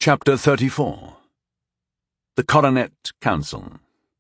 Chapter 34 The Coronet Council.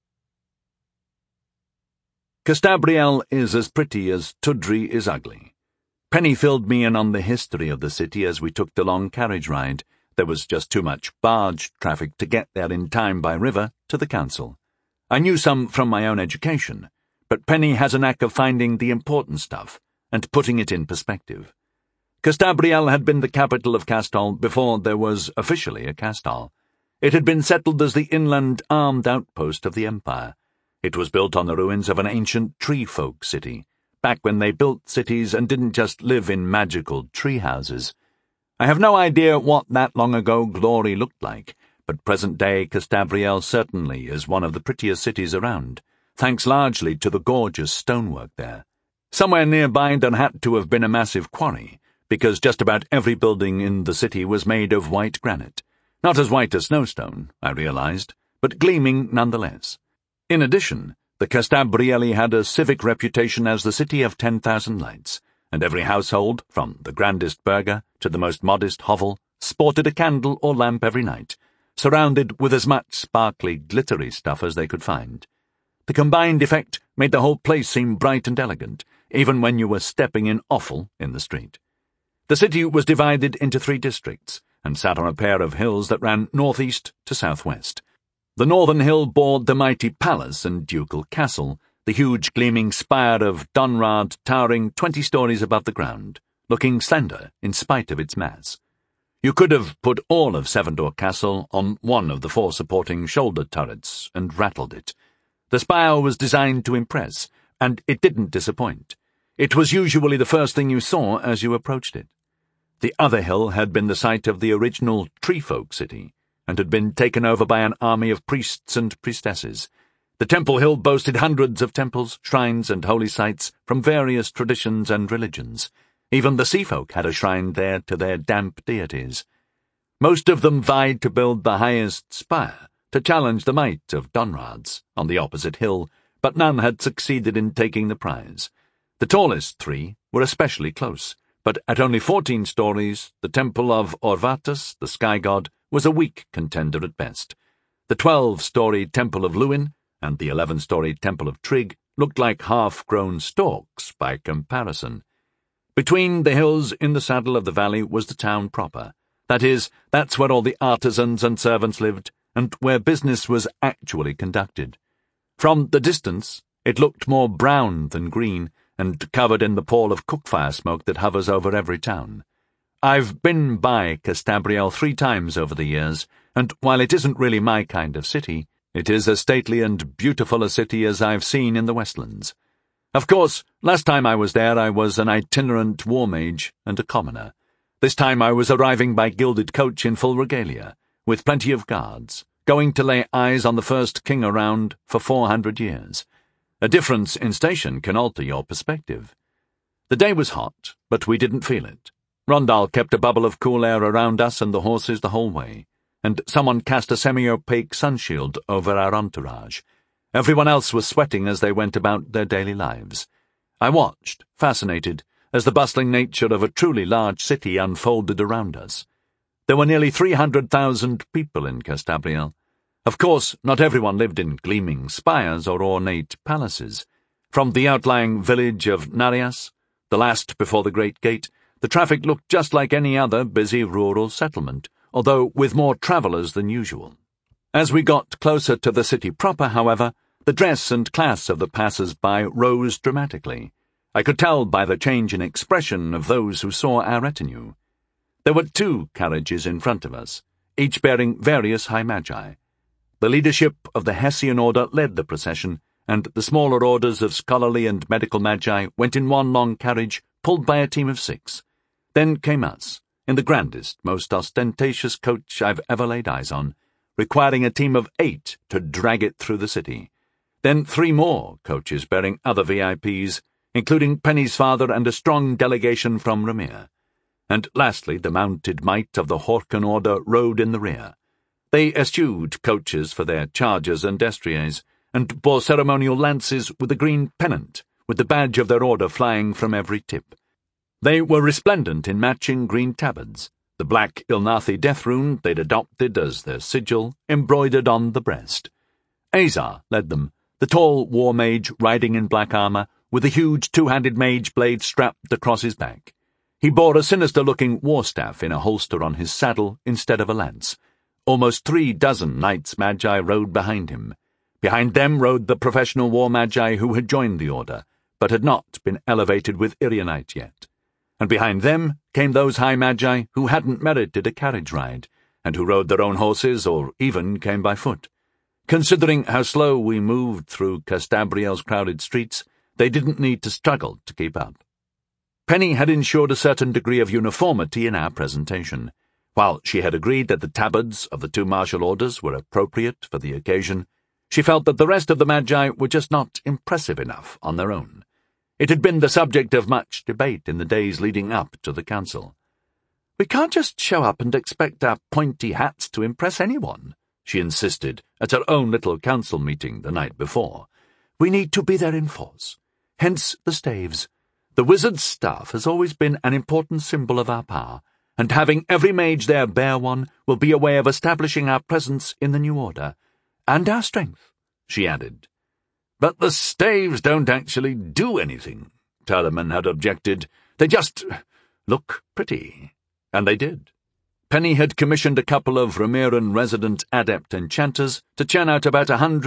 Castabriel is as pretty as Tudri is ugly. Penny filled me in on the history of the city as we took the long carriage ride. There was just too much barge traffic to get there in time by river to the council. I knew some from my own education, but Penny has a knack of finding the important stuff and putting it in perspective. Castabriel had been the capital of Castal before there was officially a Castal. It had been settled as the inland armed outpost of the empire. It was built on the ruins of an ancient tree-folk city, back when they built cities and didn't just live in magical tree houses. I have no idea what that long-ago glory looked like, but present-day Castabriel certainly is one of the prettiest cities around, thanks largely to the gorgeous stonework there. Somewhere nearby there had to have been a massive quarry, because just about every building in the city was made of white granite. Not as white as snowstone, I realized, but gleaming nonetheless. In addition, the Castabrieli had a civic reputation as the city of 10,000 lights, and every household, from the grandest burgher to the most modest hovel, sported a candle or lamp every night, surrounded with as much sparkly, glittery stuff as they could find. The combined effect made the whole place seem bright and elegant, even when you were stepping in offal in the street. The city was divided into 3 districts, and sat on a pair of hills that ran northeast to southwest. The northern hill bore the mighty palace and ducal castle, the huge gleaming spire of Donrad towering 20 stories above the ground, looking slender in spite of its mass. You could have put all of Sevendor Castle on one of the 4 supporting shoulder turrets and rattled it. The spire was designed to impress, and it didn't disappoint. It was usually the first thing you saw as you approached it. The other hill had been the site of the original tree-folk city, and had been taken over by an army of priests and priestesses. The Temple Hill boasted hundreds of temples, shrines, and holy sites from various traditions and religions. Even the sea-folk had a shrine there to their damp deities. Most of them vied to build the highest spire, to challenge the might of Donrad's on the opposite hill, but none had succeeded in taking the prize. The tallest 3 were especially close, but at only 14 stories, the temple of Orvatus, the sky god, was a weak contender at best. The 12-story temple of Lewin and the 11-story temple of Trig looked like half-grown stalks by comparison. Between the hills in the saddle of the valley was the town proper. That is, that's where all the artisans and servants lived, and where business was actually conducted. From the distance, it looked more brown than green, and covered in the pall of cookfire smoke that hovers over every town. I've been by Castabriel 3 times over the years, and while it isn't really my kind of city, it is as stately and beautiful a city as I've seen in the Westlands. Of course, last time I was there I was an itinerant war mage and a commoner. This time I was arriving by gilded coach in full regalia, with plenty of guards, going to lay eyes on the first king around for 400 years. A difference in station can alter your perspective. The day was hot, but we didn't feel it. Rondal kept a bubble of cool air around us and the horses the whole way, and someone cast a semi-opaque sunshield over our entourage. Everyone else was sweating as they went about their daily lives. I watched, fascinated, as the bustling nature of a truly large city unfolded around us. There were nearly 300,000 people in Castabriel. Of course, not everyone lived in gleaming spires or ornate palaces. From the outlying village of Narias, the last before the Great Gate, the traffic looked just like any other busy rural settlement, although with more travellers than usual. As we got closer to the city proper, however, the dress and class of the passers-by rose dramatically. I could tell by the change in expression of those who saw our retinue. There were 2 carriages in front of us, each bearing various high magi. The leadership of the Hessian order led the procession, and the smaller orders of scholarly and medical magi went in one long carriage pulled by a team of 6. Then came us, in the grandest, most ostentatious coach I've ever laid eyes on, requiring a team of 8 to drag it through the city. Then 3 more coaches bearing other VIPs, including Penny's father and a strong delegation from Ramir. And lastly, the mounted might of the Horkan order rode in the rear. They eschewed coaches for their chargers and destriers, and bore ceremonial lances with a green pennant, with the badge of their order flying from every tip. They were resplendent in matching green tabards, the black Ilnathi death rune they'd adopted as their sigil embroidered on the breast. Azar led them, the tall war mage riding in black armour, with a huge two-handed mage blade strapped across his back. He bore a sinister-looking war staff in a holster on his saddle instead of a lance. Almost 36 knights magi rode behind him. Behind them rode the professional war magi who had joined the order, but had not been elevated with Irianite yet. And behind them came those high magi who hadn't merited a carriage ride, and who rode their own horses or even came by foot. Considering how slow we moved through Castabriel's crowded streets, they didn't need to struggle to keep up. Penny had ensured a certain degree of uniformity in our presentation. While she had agreed that the tabards of the two martial orders were appropriate for the occasion, she felt that the rest of the magi were just not impressive enough on their own. It had been the subject of much debate in the days leading up to the council. "We can't just show up and expect our pointy hats to impress anyone," she insisted at her own little council meeting the night before. "We need to be there in force. Hence the staves. The wizard's staff has always been an important symbol of our power, and having every mage there bear one will be a way of establishing our presence in the new order, and our strength," she added. "But the staves don't actually do anything," Talaman had objected. "They just look pretty." And they did. Penny had commissioned a couple of Ramiran resident adept enchanters to churn out about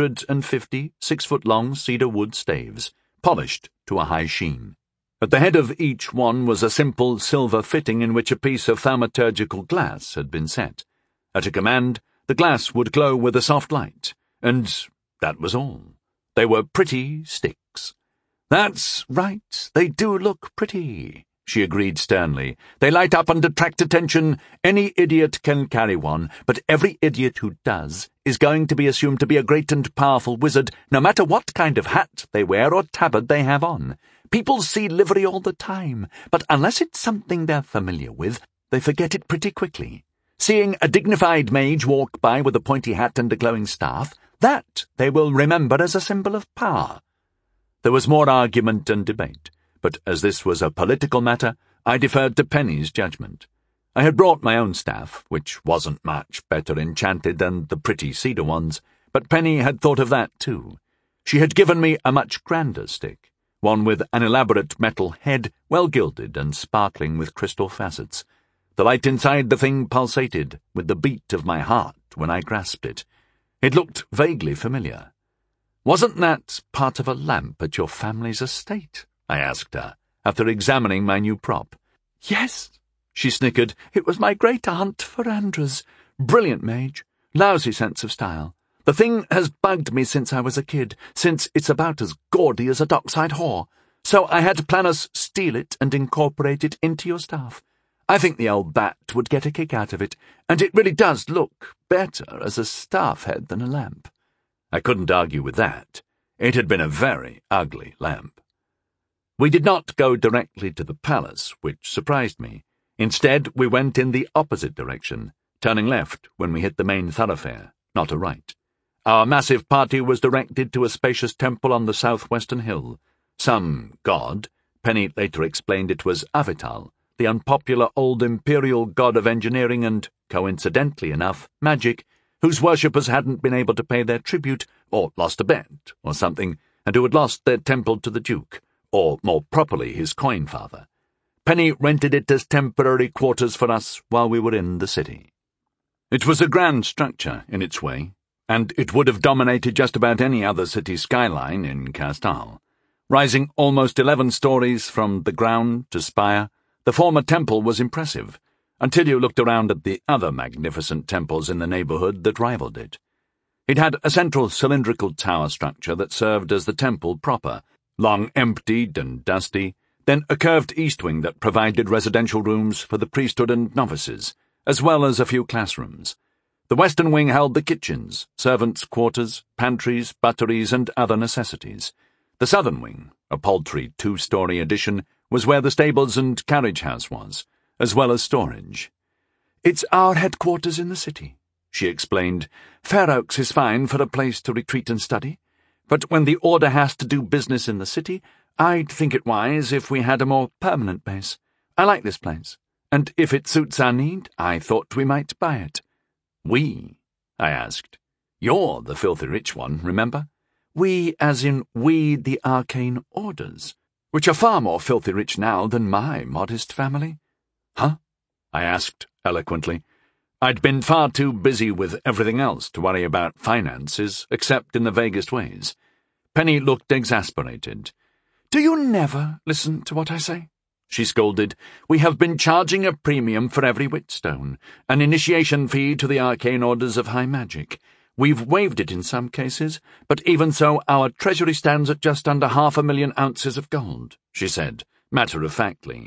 150 6-foot-long cedar wood staves, polished to a high sheen. At the head of each one was a simple silver fitting in which a piece of thaumaturgical glass had been set. At a command, the glass would glow with a soft light, and that was all. They were pretty sticks. "That's right, they do look pretty," she agreed sternly. "They light up and attract attention. Any idiot can carry one, but every idiot who does is going to be assumed to be a great and powerful wizard, no matter what kind of hat they wear or tabard they have on. People see livery all the time, but unless it's something they're familiar with, they forget it pretty quickly. Seeing a dignified mage walk by with a pointy hat and a glowing staff, that they will remember as a symbol of power." There was more argument and debate, but as this was a political matter, I deferred to Penny's judgment. I had brought my own staff, which wasn't much better enchanted than the pretty cedar ones, but Penny had thought of that too. She had given me a much grander stick, one with an elaborate metal head, well gilded and sparkling with crystal facets. The light inside the thing pulsated with the beat of my heart when I grasped it. It looked vaguely familiar. "Wasn't that part of a lamp at your family's estate?" I asked her, after examining my new prop. "Yes," she snickered. "It was my great-aunt Ferandras. Brilliant mage. Lousy sense of style. The thing has bugged me since I was a kid, since it's about as gaudy as a dockside whore. So I had to plan us steal it and incorporate it into your staff. I think the old bat would get a kick out of it, and it really does look better as a staff head than a lamp." I couldn't argue with that. It had been a very ugly lamp. We did not go directly to the palace, which surprised me. Instead, we went in the opposite direction, turning left when we hit the main thoroughfare, not a right. Our massive party was directed to a spacious temple on the southwestern hill. Some god, Penny later explained it was Avital, the unpopular old imperial god of engineering and, coincidentally enough, magic, whose worshippers hadn't been able to pay their tribute, or lost a bet, or something, and who had lost their temple to the Duke, or more properly his coin-father. Penny rented it as temporary quarters for us while we were in the city. It was a grand structure in its way, and it would have dominated just about any other city skyline in Castal. Rising almost 11 stories from the ground to spire, the former temple was impressive, until you looked around at the other magnificent temples in the neighborhood that rivaled it. It had a central cylindrical tower structure that served as the temple proper, long emptied and dusty, then a curved east wing that provided residential rooms for the priesthood and novices, as well as a few classrooms. The western wing held the kitchens, servants' quarters, pantries, butteries, and other necessities. The southern wing, a paltry 2-story addition, was where the stables and carriage house was, as well as storage. "It's our headquarters in the city," she explained. "Fair Oaks is fine for a place to retreat and study, but when the Order has to do business in the city, I'd think it wise if we had a more permanent base. I like this place, and if it suits our need, I thought we might buy it." "We?" I asked. "You're the filthy rich one, remember? We as in we the arcane orders, which are far more filthy rich now than my modest family." "Huh?" I asked eloquently. I'd been far too busy with everything else to worry about finances, except in the vaguest ways. Penny looked exasperated. "Do you never listen to what I say?" she scolded. "We have been charging a premium for every witstone, an initiation fee to the arcane orders of high magic. We've waived it in some cases, but even so our treasury stands at just under 500,000 ounces of gold," she said, matter-of-factly.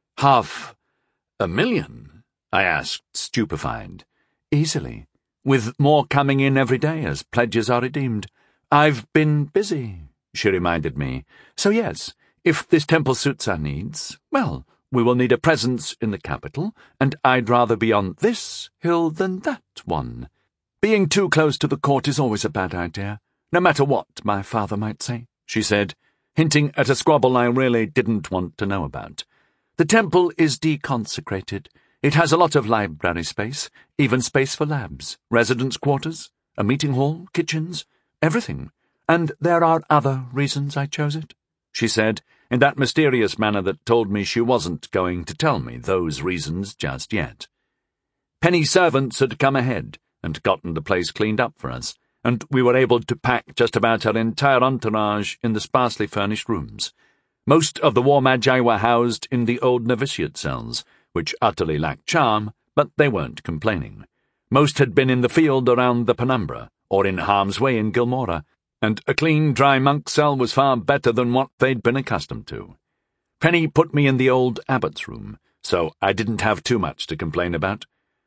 "500,000?" I asked, stupefied. "Easily, with more coming in every day as pledges are redeemed. I've been busy," she reminded me. "So yes, if this temple suits our needs, well, we will need a presence in the capital, and I'd rather be on this hill than that one. Being too close to the court is always a bad idea, no matter what my father might say," she said, hinting at a squabble I really didn't want to know about. "The temple is deconsecrated. It has a lot of library space, even space for labs, residence quarters, a meeting hall, kitchens, everything. And there are other reasons I chose it," she said, in that mysterious manner that told me she wasn't going to tell me those reasons just yet. Penny's servants had come ahead and gotten the place cleaned up for us, and we were able to pack just about our entire entourage in the sparsely furnished rooms. Most of the war magi were housed in the old novitiate cells, which utterly lacked charm, but they weren't complaining. Most had been in the field around the penumbra, or in harm's way in Gilmora, and a clean, dry monk cell was far better than what they'd been accustomed to. Penny put me in the old abbot's room, so I didn't have too much to complain about.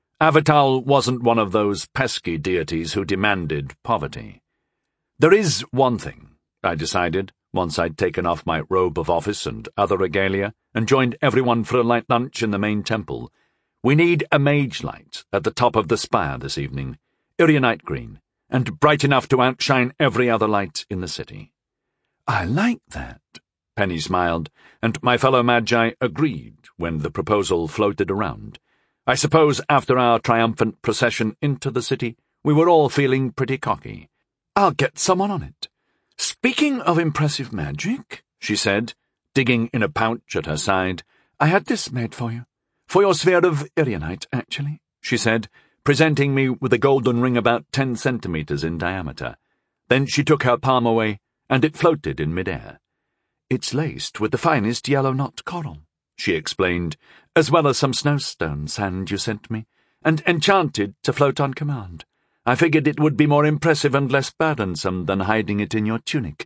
Avatal wasn't one of those pesky deities who demanded poverty. "There is one thing," I decided, once I'd taken off my robe of office and other regalia and joined everyone for a light lunch in the main temple. "We need a mage light at the top of the spire this evening, Irianite green, and bright enough to outshine every other light in the city." "I like that," Penny smiled, and my fellow magi agreed when the proposal floated around. I suppose after our triumphant procession into the city, we were all feeling pretty cocky. "I'll get someone on it. Speaking of impressive magic," she said, digging in a pouch at her side, "I had this made for you. For your sphere of Irianite, actually," she said, presenting me with a golden ring about 10 centimeters in diameter. Then she took her palm away, and it floated in mid-air. "It's laced with the finest yellow knot coral," she explained, "as well as some snowstone sand you sent me, and enchanted to float on command. I figured it would be more impressive and less burdensome than hiding it in your tunic."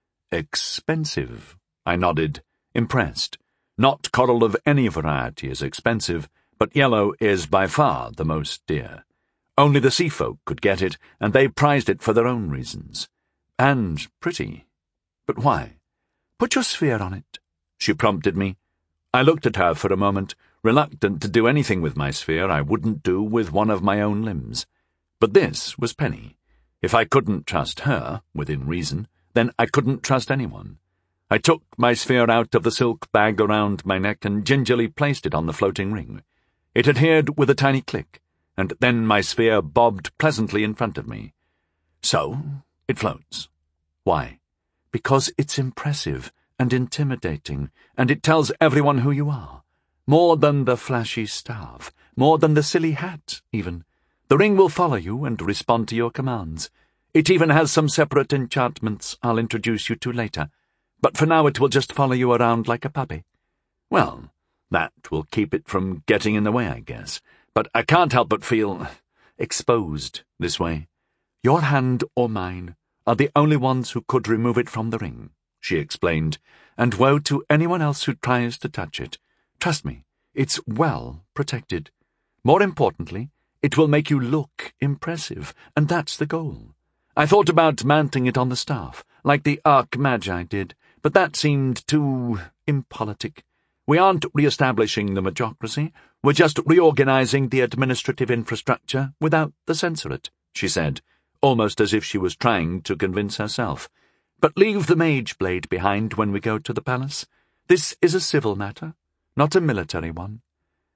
"Expensive," I nodded, impressed. Knot coral of any variety is expensive, but yellow is by far the most dear. Only the sea folk could get it, and they prized it for their own reasons. And pretty. But why? "Put your sphere on it," she prompted me. I looked at her for a moment, reluctant to do anything with my sphere I wouldn't do with one of my own limbs. But this was Penny. If I couldn't trust her, within reason, then I couldn't trust anyone. I took my sphere out of the silk bag around my neck and gingerly placed it on the floating ring. It adhered with a tiny click, and then my sphere bobbed pleasantly in front of me. "So, it floats. Why? Because it's impressive and intimidating, and it tells everyone who you are. More than the flashy staff, more than the silly hat, even. The ring will follow you and respond to your commands. It even has some separate enchantments I'll introduce you to later, but for now it will just follow you around like a puppy. Well, that will keep it from getting in the way, I guess, but I can't help but feel exposed this way. Your hand or mine are the only ones who could remove it from the ring," she explained, "and woe to anyone else who tries to touch it. Trust me, it's well protected. More importantly, it will make you look impressive, and that's the goal. I thought about mounting it on the staff, like the Arch-Magi did, but that seemed too impolitic. We aren't re-establishing the magocracy, we're just reorganizing the administrative infrastructure without the censorate," she said, almost as if she was trying to convince herself. "But leave the mage blade behind when we go to the palace. This is a civil matter, not a military one.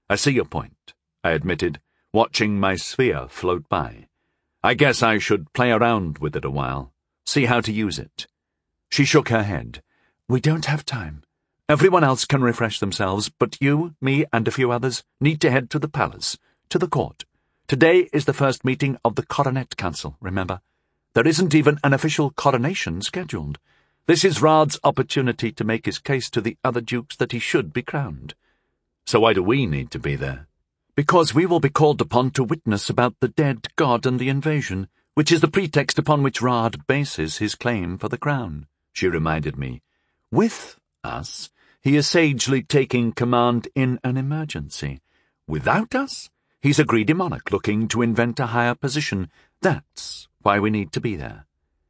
I see your point, I admitted, watching my sphere float by. I guess I should play around with it a while, see how to use it. She shook her head. We don't have time. Everyone else can refresh themselves, but you, me, and a few others need to head to the palace, to the court. Today is the first meeting of the Coronet Council, remember? There isn't even an official coronation scheduled. This is Rad's opportunity to make his case to the other dukes that he should be crowned. So why do we need to be there? Because we will be called upon to witness about the dead god and the invasion, which is the pretext upon which Rad bases his claim for the crown, she reminded me. With us, he is sagely taking command in an emergency. Without us, he's a greedy monarch looking to invent a higher position. That's why we need to be there.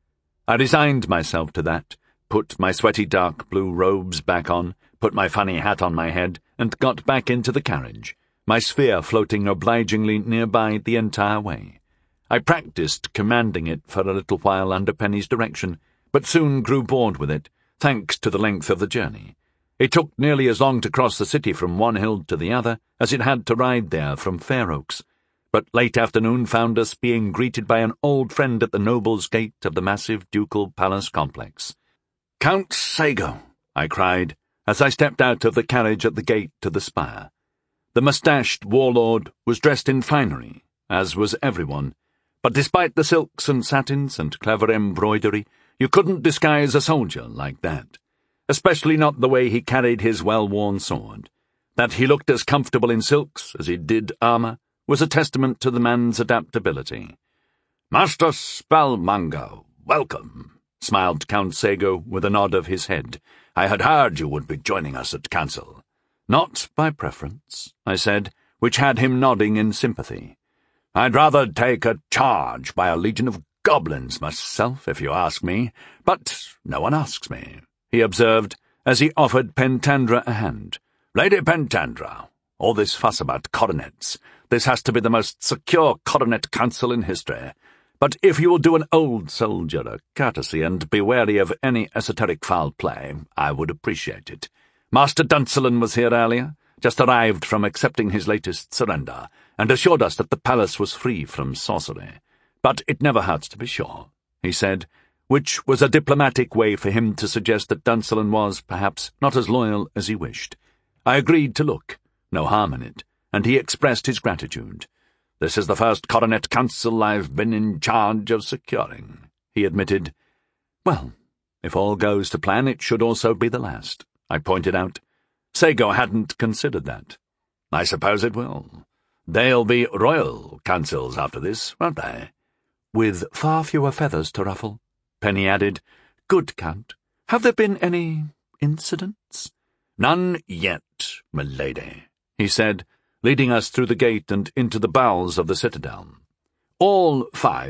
I resigned myself to that, put my sweaty dark blue robes back on, put my funny hat on my head, and got back into the carriage, my sphere floating obligingly nearby the entire way. I practiced commanding it for a little while under Penny's direction, but soon grew bored with it, thanks to the length of the journey. It took nearly as long to cross the city from one hill to the other as it had to ride there from Fair Oaks. But late afternoon found us being greeted by an old friend at the noble's gate of the massive ducal palace complex. "Count Sago," I cried, as I stepped out of the carriage at the gate to the spire. The mustached warlord was dressed in finery, as was everyone, but despite the silks and satins and clever embroidery, you couldn't disguise a soldier like that, especially not the way he carried his well-worn sword. That he looked as comfortable in silks as he did armour was a testament to the man's adaptability. "Master Spellmonger, welcome," smiled Count Sago with a nod of his head. "I had heard you would be joining us at council." "Not by preference," I said, which had him nodding in sympathy. "I'd rather take a charge by a legion of goblins myself, if you ask me, but no one asks me," he observed, as he offered Pentandra a hand. "Lady Pentandra, all this fuss about coronets. This has to be the most secure coronet council in history. But if you will do an old soldier a courtesy and be wary of any esoteric foul play, I would appreciate it. Master Duncelin was here earlier, just arrived from accepting his latest surrender, and assured us that the palace was free from sorcery. But it never hurts to be sure," he said, which was a diplomatic way for him to suggest that Duncelin was, perhaps, not as loyal as he wished. I agreed to look, no harm in it, and he expressed his gratitude. "This is the first Coronet Council I've been in charge of securing," he admitted. "Well, if all goes to plan, it should also be the last," I pointed out. Sago hadn't considered that. "I suppose it will. They'll be royal councils after this, won't they?" "With far fewer feathers to ruffle," Penny added. "Good, Count. Have there been any incidents?" "None yet, milady," he said, leading us through the gate and into the bowels of the citadel. All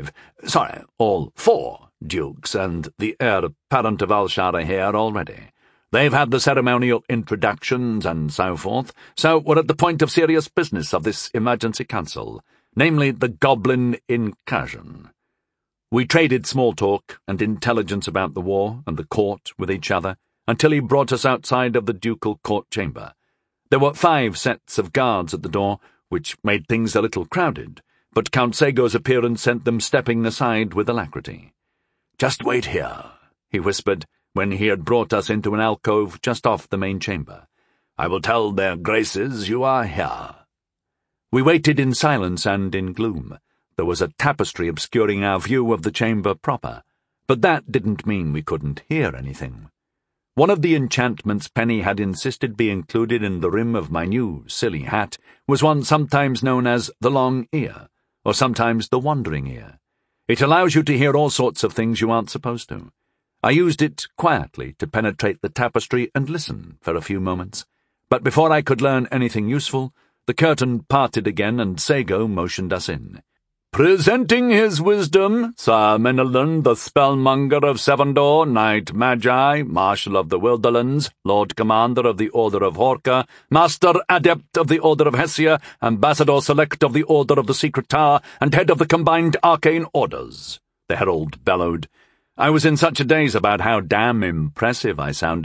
four dukes and the heir apparent of Alshar are here already. They've had the ceremonial introductions and so forth, so we're at the point of serious business of this emergency council, namely the goblin incursion. We traded small talk and intelligence about the war and the court with each other until he brought us outside of the ducal court chamber. There were 5 sets of guards at the door, which made things a little crowded, but Count Sago's appearance sent them stepping aside with alacrity. "Just wait here," he whispered, when he had brought us into an alcove just off the main chamber. "I will tell their graces you are here." We waited in silence and in gloom. There was a tapestry obscuring our view of the chamber proper, but that didn't mean we couldn't hear anything. One of the enchantments Penny had insisted be included in the rim of my new, silly hat was one sometimes known as the long ear, or sometimes the wandering ear. It allows you to hear all sorts of things you aren't supposed to. I used it quietly to penetrate the tapestry and listen for a few moments, but before I could learn anything useful, the curtain parted again and Sago motioned us in. "Presenting his wisdom, Sir Menelon, the Spellmonger of Sevendor, Knight Magi, Marshal of the Wilderlands, Lord Commander of the Order of Horka, Master Adept of the Order of Hessia, Ambassador Select of the Order of the Secret Tower, and Head of the Combined Arcane Orders," the herald bellowed. I was in such a daze about how damn impressive I sounded,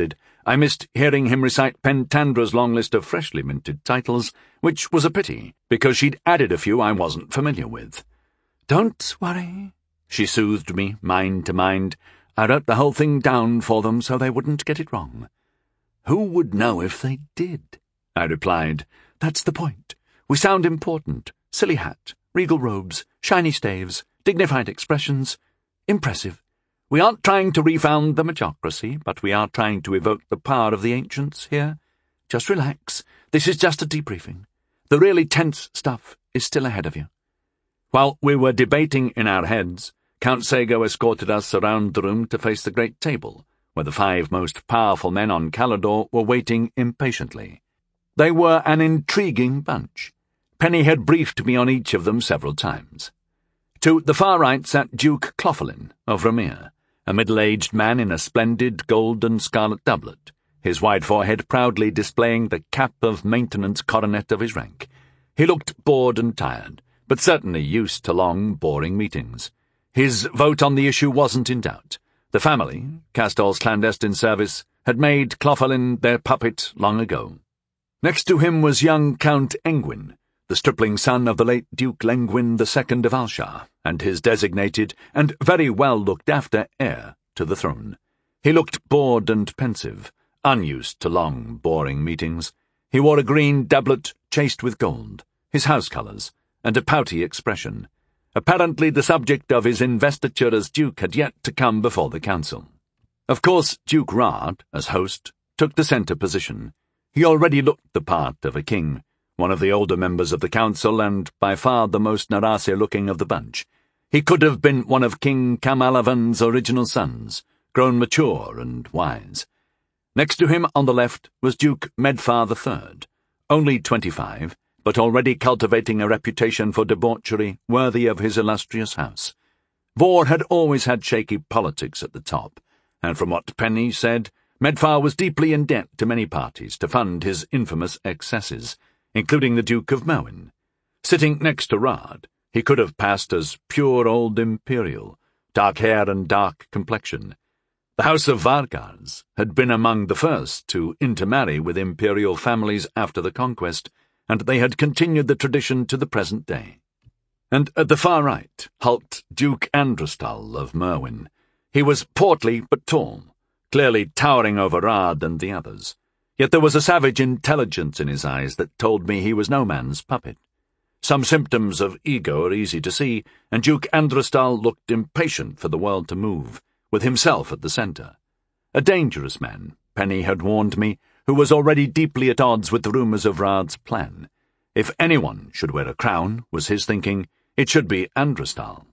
I missed hearing him recite Pentandra's long list of freshly minted titles, which was a pity, because she'd added a few I wasn't familiar with. "Don't worry," she soothed me, mind to mind. "I wrote the whole thing down for them so they wouldn't get it wrong." "Who would know if they did?" I replied. "That's the point. We sound important. Silly hat, regal robes, shiny staves, dignified expressions. Impressive. We aren't trying to refound the magocracy, but we are trying to evoke the power of the ancients here. Just relax. This is just a debriefing. The really tense stuff is still ahead of you." While we were debating in our heads, Count Sago escorted us around the room to face the great table, where the 5 most powerful men on Calidore were waiting impatiently. They were an intriguing bunch. Penny had briefed me on each of them several times. To the far right sat Duke Clophelin of Ramir, a middle-aged man in a splendid gold and scarlet doublet, his wide forehead proudly displaying the cap of maintenance coronet of his rank. He looked bored and tired, but certainly used to long, boring meetings. His vote on the issue wasn't in doubt. The family, Castor's clandestine service, had made Clophelin their puppet long ago. Next to him was young Count Engwyn, the stripling son of the late Duke Lengwyn II of Alshar, and his designated and very well-looked-after heir to the throne. He looked bored and pensive, unused to long, boring meetings. He wore a green doublet chased with gold, his house colours, and a pouty expression. Apparently the subject of his investiture as Duke had yet to come before the council. Of course, Duke Rard, as host, took the centre position. He already looked the part of a king, one of the older members of the council and by far the most Narasir-looking of the bunch. He could have been one of King Camalavan's original sons, grown mature and wise. Next to him on the left was Duke Medfar III, only 25, but already cultivating a reputation for debauchery worthy of his illustrious house. Vore had always had shaky politics at the top, and from what Penny said, Medfar was deeply in debt to many parties to fund his infamous excesses, including the Duke of Merwyn. Sitting next to Rard, he could have passed as pure old imperial, dark hair and dark complexion. The House of Vargars had been among the first to intermarry with imperial families after the conquest, and they had continued the tradition to the present day. And at the far right hulked Duke Androstal of Merwyn. He was portly but tall, clearly towering over Rard and the others. Yet there was a savage intelligence in his eyes that told me he was no man's puppet. Some symptoms of ego are easy to see, and Duke Androstal looked impatient for the world to move, with himself at the centre. A dangerous man, Penny had warned me, who was already deeply at odds with the rumours of Rard's plan. If anyone should wear a crown, was his thinking, it should be Androstal.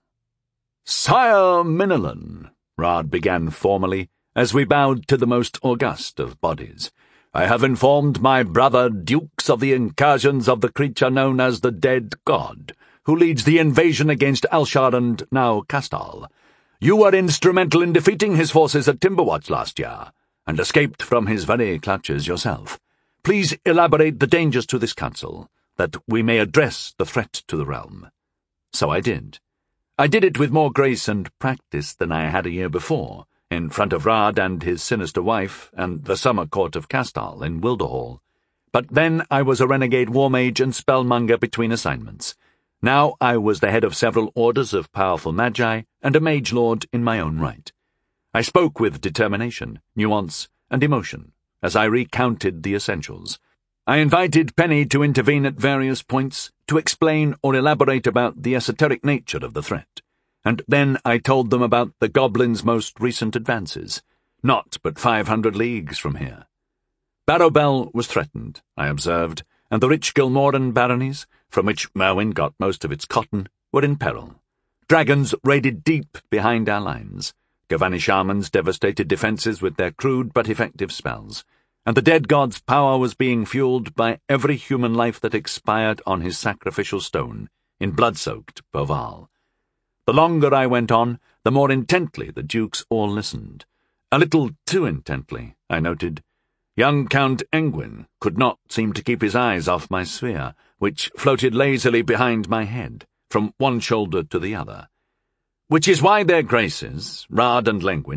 "Sire Minilan," Rard began formally, as we bowed to the most august of bodies, "I have informed my brother dukes of the incursions of the creature known as the Dead God, who leads the invasion against Alshar and now Castal. You were instrumental in defeating his forces at Timberwatch last year, and escaped from his very clutches yourself. Please elaborate the dangers to this council, that we may address the threat to the realm." So I did. I did it with more grace and practice than I had a year before, in front of Rard and his sinister wife and the summer court of Castal in Wilderhall. But then I was a renegade war mage and spellmonger between assignments. Now I was the head of several orders of powerful magi and a mage lord in my own right. I spoke with determination, nuance, and emotion as I recounted the essentials. I invited Penny to intervene at various points to explain or elaborate about the esoteric nature of the threat, and then I told them about the goblins' most recent advances, not but 500 leagues from here. Barrowbell was threatened, I observed, and the rich Gilmoran baronies, from which Merwyn got most of its cotton, were in peril. Dragons raided deep behind our lines. Gavani shamans devastated defences with their crude but effective spells, and the dead god's power was being fueled by every human life that expired on his sacrificial stone in blood-soaked Boval. The longer I went on, the more intently the dukes all listened. A little too intently, I noted. Young Count Engwyn could not seem to keep his eyes off my sphere, which floated lazily behind my head, from one shoulder to the other. Which is why their graces, Rard and Lengwyn,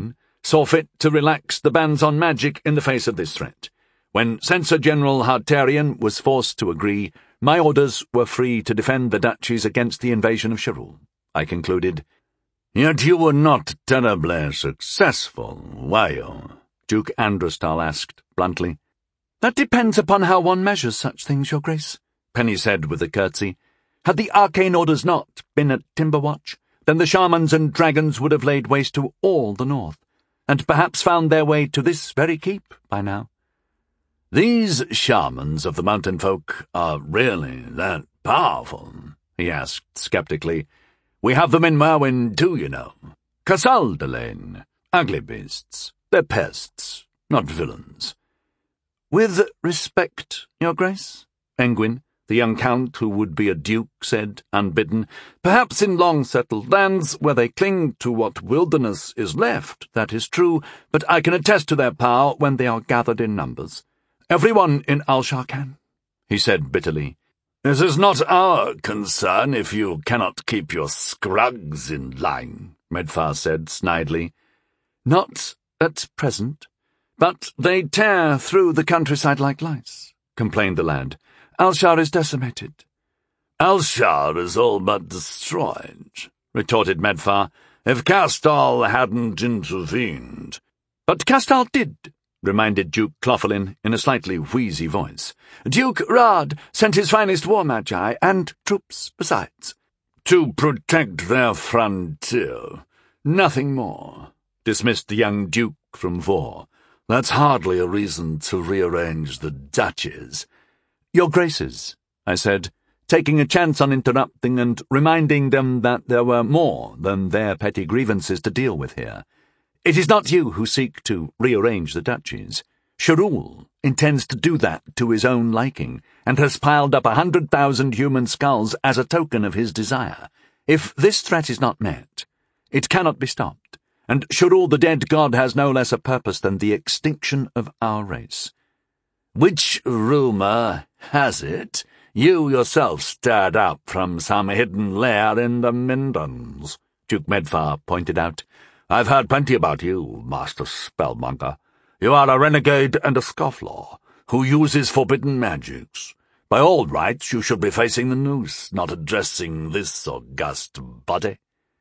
saw fit to relax the bans on magic in the face of this threat. When Censor General Hartarian was forced to agree, my orders were free to defend the duchies against the invasion of Shirul. I concluded. Yet you were not terribly successful, were you? Duke Androstal asked, bluntly. That depends upon how one measures such things, Your Grace, Penny said with a curtsy. Had the arcane orders not been at Timberwatch, then the shamans and dragons would have laid waste to all the north, and perhaps found their way to this very keep by now. These shamans of the mountain folk are really that powerful? He asked sceptically. We have them in Merwyn too, you know. Casaldelaine, ugly beasts. They're pests, not villains. With respect, Your Grace, Engwyn, the young count who would be a duke, said, unbidden, perhaps in long-settled lands where they cling to what wilderness is left, that is true, but I can attest to their power when they are gathered in numbers. Everyone in Alshar can, he said bitterly. It is not our concern if you cannot keep your scrugs in line, Medfar said snidely. Not at present, but they tear through the countryside like lice, complained the lad. Alshar is decimated. Alshar is all but destroyed, retorted Medfar, if Castal hadn't intervened. But Castal did, reminded Duke Clothelin in a slightly wheezy voice. Duke Rad sent his finest war magi, and troops besides. To protect their frontier. Nothing more, dismissed the young Duke from Vore. That's hardly a reason to rearrange the duchies. Your Graces, I said, taking a chance on interrupting and reminding them that there were more than their petty grievances to deal with here. It is not you who seek to rearrange the duchies. Shirul intends to do that to his own liking, and has piled up 100,000 human skulls as a token of his desire. If this threat is not met, it cannot be stopped, and Shirul the dead god has no less a purpose than the extinction of our race. Which rumour has it you yourself stirred up from some hidden lair in the Mindons, Duke Medfar pointed out. I've heard plenty about you, Master Spellmonger. You are a renegade and a scofflaw, who uses forbidden magics. By all rights you should be facing the noose, not addressing this august body.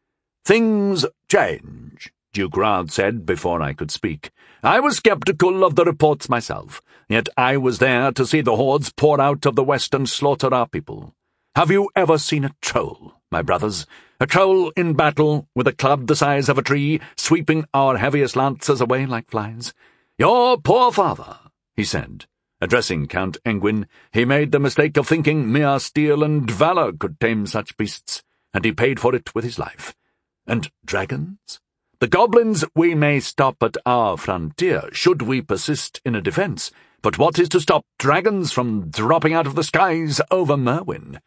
Things change, Duke Rad said before I could speak. I was sceptical of the reports myself, yet I was there to see the hordes pour out of the west and slaughter our people. Have you ever seen a troll, my brothers? A troll in battle, with a club the size of a tree, sweeping our heaviest lancers away like flies? Your poor father, he said. Addressing Count Engwyn, he made the mistake of thinking mere steel and valour could tame such beasts, and he paid for it with his life. And dragons? The goblins we may stop at our frontier, should we persist in a defence, but what is to stop dragons from dropping out of the skies over Merwyn?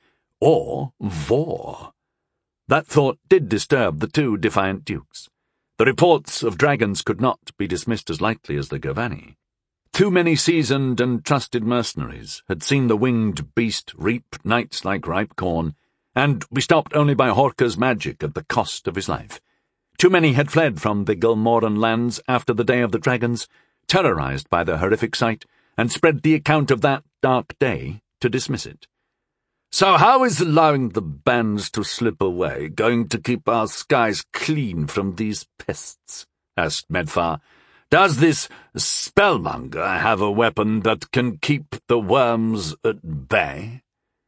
Or Vore? That thought did disturb the two defiant dukes. The reports of dragons could not be dismissed as lightly as the Gavani. Too many seasoned and trusted mercenaries had seen the winged beast reap knights like ripe corn, and be stopped only by Horka's magic at the cost of his life. Too many had fled from the Gilmoran lands after the Day of the Dragons, terrorized by the horrific sight, and spread the account of that dark day to dismiss it. So how is allowing the bands to slip away going to keep our skies clean from these pests? Asked Medfar. Does this spellmonger have a weapon that can keep the worms at bay?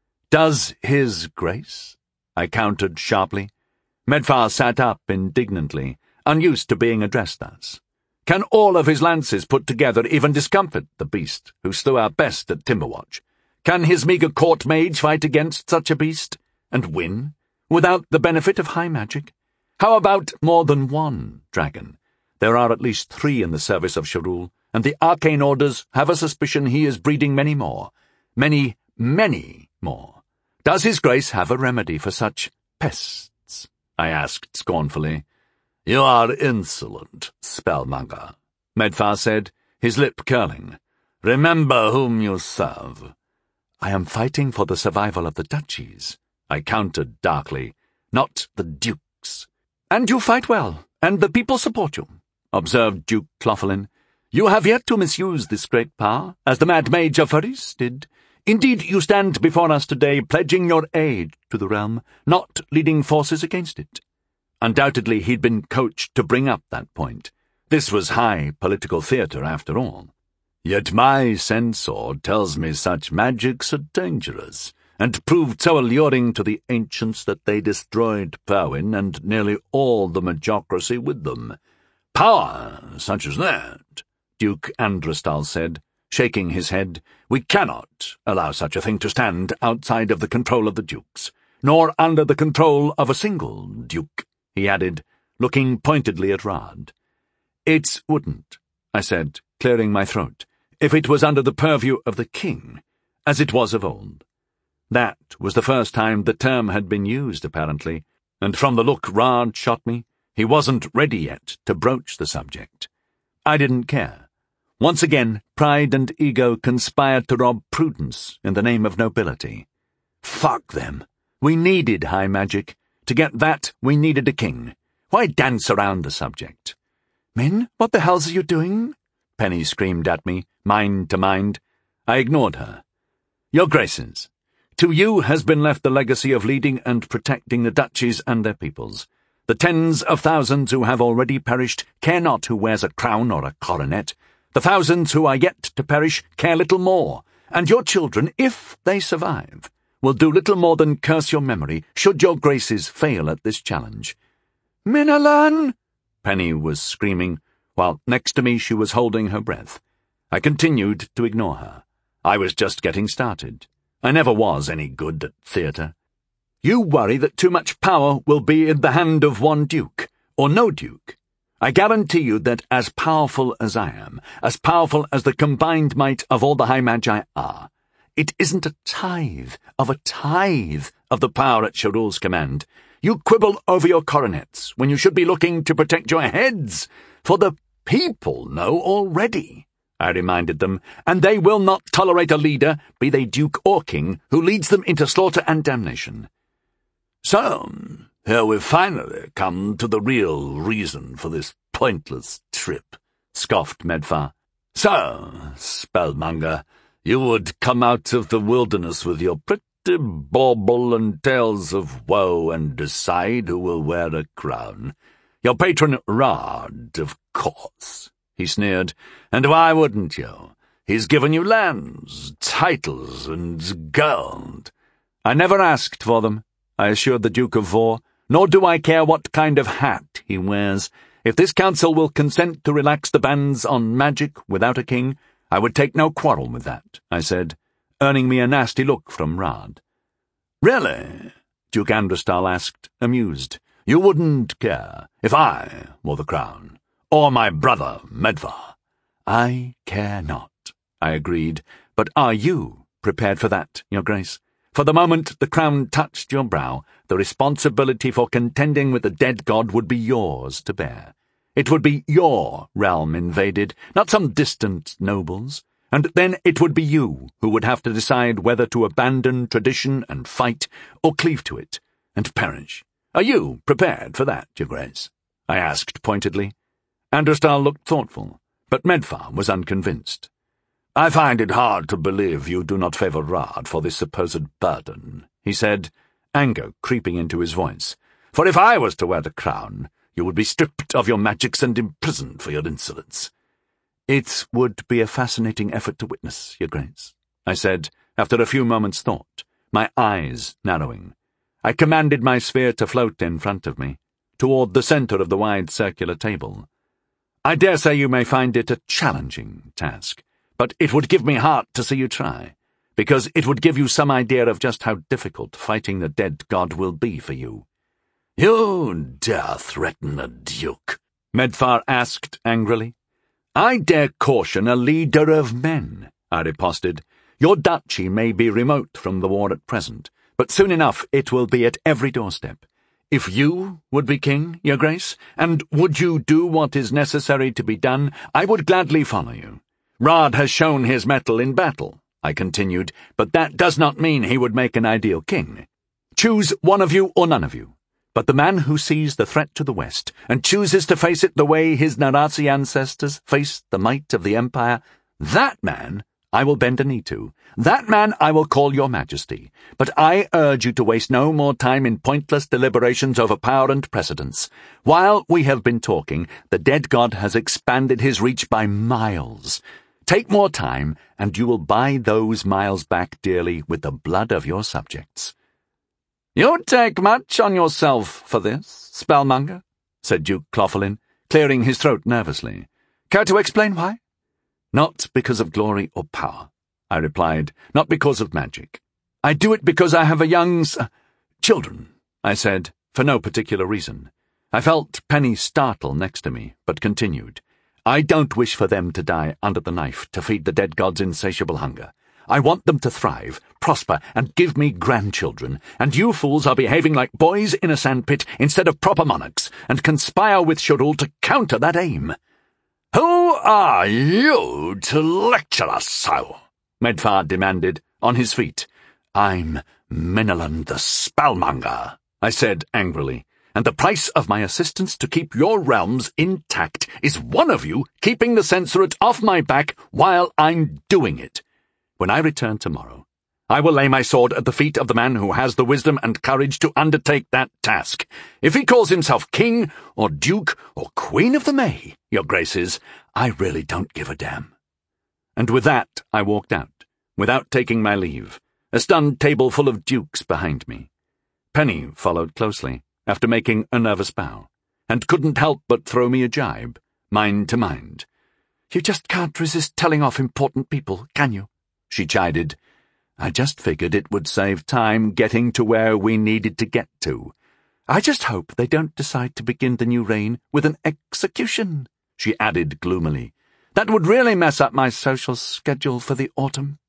Does his grace? I countered sharply. Medfar sat up indignantly, unused to being addressed thus. Can all of his lances put together even discomfit the beast who slew our best at Timberwatch? Can his meagre court mage fight against such a beast, and win, without the benefit of high magic? How about more than one dragon? There are at least 3 in the service of Shirul, and the arcane orders have a suspicion he is breeding many more. Many, many more. Does his grace have a remedy for such pests? I asked scornfully. You are insolent, spellmonger, Medfar said, his lip curling. Remember whom you serve. I am fighting for the survival of the duchies, I countered darkly, not the dukes. And you fight well, and the people support you. observed Duke Clophelin. "You have yet to misuse this great power, as the Mad Mage of Faris did. Indeed, you stand before us today pledging your aid to the realm, not leading forces against it." Undoubtedly he'd been coached to bring up that point. This was high political theatre, after all. "Yet my censor tells me such magics are dangerous, and proved so alluring to the ancients that they destroyed Perwyn and nearly all the magocracy with them. Power such as that," Duke Androstal said, shaking his head. "We cannot allow such a thing to stand outside of the control of the dukes, nor under the control of a single duke," he added, looking pointedly at Rod. "It wouldn't," I said, clearing my throat, "if it was under the purview of the king, as it was of old." That was the first time the term had been used, apparently, and from the look Rod shot me, he wasn't ready yet to broach the subject. I didn't care. Once again, pride and ego conspired to rob prudence in the name of nobility. Fuck them. We needed high magic. To get that, we needed a king. Why dance around the subject? "Min, what the hell's you doing?" Penny screamed at me, mind to mind. I ignored her. "Your Graces, to you has been left the legacy of leading and protecting the duchies and their peoples. The tens of thousands who have already perished care not who wears a crown or a coronet. The thousands who are yet to perish care little more, and your children, if they survive, will do little more than curse your memory should your Graces fail at this challenge." "Minalan!" Penny was screaming, while next to me she was holding her breath. I continued to ignore her. I was just getting started. I never was any good at theatre. "You worry that too much power will be in the hand of one duke, or no duke. I guarantee you that as powerful as I am, as powerful as the combined might of all the High Magi are, it isn't a tithe of the power at Sharul's command. You quibble over your coronets when you should be looking to protect your heads, for the people know already," I reminded them, "and they will not tolerate a leader, be they duke or king, who leads them into slaughter and damnation." "So, here we've finally come to the real reason for this pointless trip," scoffed Medfar. "So, spellmonger, you would come out of the wilderness with your pretty bauble and tales of woe and decide who will wear a crown. Your patron Rod, of course," he sneered. "And why wouldn't you? He's given you lands, titles, and gold." "I never asked for them," I assured the Duke of Vore, "nor do I care what kind of hat he wears. If this council will consent to relax the bans on magic without a king, I would take no quarrel with that," I said, earning me a nasty look from Rod. "Really?" Duke Androstal asked, amused. "You wouldn't care if I wore the crown, or my brother Medvar?" "I care not," I agreed. "But are you prepared for that, Your Grace? For the moment the crown touched your brow, the responsibility for contending with the dead god would be yours to bear. It would be your realm invaded, not some distant noble's, and then it would be you who would have to decide whether to abandon tradition and fight, or cleave to it, and perish. Are you prepared for that, Your Grace?" I asked pointedly. Androstal looked thoughtful, but Medfar was unconvinced. "I find it hard to believe you do not favour Rod for this supposed burden," he said, anger creeping into his voice. "For if I was to wear the crown, you would be stripped of your magics and imprisoned for your insolence." "It would be a fascinating effort to witness, Your Grace," I said, after a few moments' thought, my eyes narrowing. I commanded my sphere to float in front of me, toward the centre of the wide circular table. "I dare say you may find it a challenging task, but it would give me heart to see you try, because it would give you some idea of just how difficult fighting the dead god will be for you." "You dare threaten a duke?" Medfar asked angrily. "I dare caution a leader of men," I riposted. "Your duchy may be remote from the war at present, but soon enough it will be at every doorstep. If you would be king, Your Grace, and would you do what is necessary to be done, I would gladly follow you. Rod has shown his mettle in battle," I continued, "but that does not mean he would make an ideal king. Choose one of you or none of you. But the man who sees the threat to the west and chooses to face it the way his Narazi ancestors faced the might of the Empire, that man I will bend a knee to. That man I will call your majesty. But I urge you to waste no more time in pointless deliberations over power and precedence. While we have been talking, the dead god has expanded his reach by miles. Take more time, and you will buy those miles back dearly with the blood of your subjects. You take much on yourself for this, spellmonger, said Duke Clophelin, clearing his throat nervously. Care to explain why? Not because of glory or power, I replied, not because of magic. I do it because I have a young children, I said, for no particular reason. I felt Penny startle next to me, but continued. I don't wish for them to die under the knife to feed the dead god's insatiable hunger. I want them to thrive, prosper, and give me grandchildren, and you fools are behaving like boys in a sandpit instead of proper monarchs, and conspire with Shurul to counter that aim. Who are you to lecture us so? Medfar demanded, on his feet. I'm Miniland the Spellmonger, I said angrily, and the price of my assistance to keep your realms intact is one of you keeping the censorate off my back while I'm doing it. When I return tomorrow, I will lay my sword at the feet of the man who has the wisdom and courage to undertake that task. If he calls himself king, or duke, or queen of the May, your graces, I really don't give a damn. And with that I walked out, without taking my leave, a stunned table full of dukes behind me. Penny followed closely, after making a nervous bow, and couldn't help but throw me a jibe, mind to mind. You just can't resist telling off important people, can you? She chided. I just figured it would save time getting to where we needed to get to. I just hope they don't decide to begin the new reign with an execution, she added gloomily. That would really mess up my social schedule for the autumn.